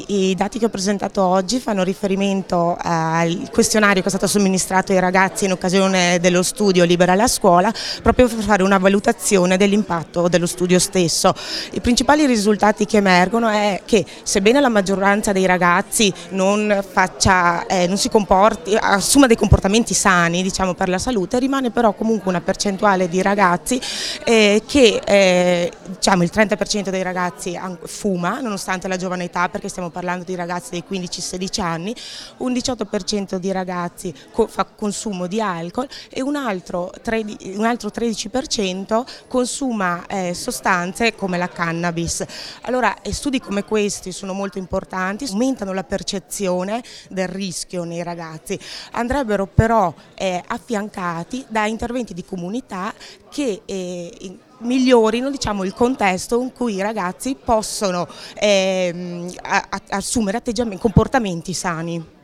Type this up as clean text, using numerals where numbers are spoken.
i dati che ho presentato oggi fanno riferimento al questionario che è stato somministrato ai ragazzi in occasione dello studio Libera la scuola, proprio per fare una valutazione dell'impatto dello studio stesso. I principali risultati che emergono è che, sebbene la maggioranza dei ragazzi non si comporti, assuma dei comportamenti sani, diciamo, per la salute, rimane però comunque una percentuale di ragazzi che diciamo il 30% dei ragazzi fuma nonostante la giovane età, perché stiamo parlando di ragazzi dei 15-16 anni, un 18% di ragazzi fa consumo di alcol e un altro 13% consuma sostanze come la cannabis. Allora, studi come questi sono molto importanti, aumentano la percezione del rischio nei ragazzi, andrebbero però affiancati da interventi di comunità che migliorino, diciamo, il contesto in cui i ragazzi possono assumere comportamenti sani.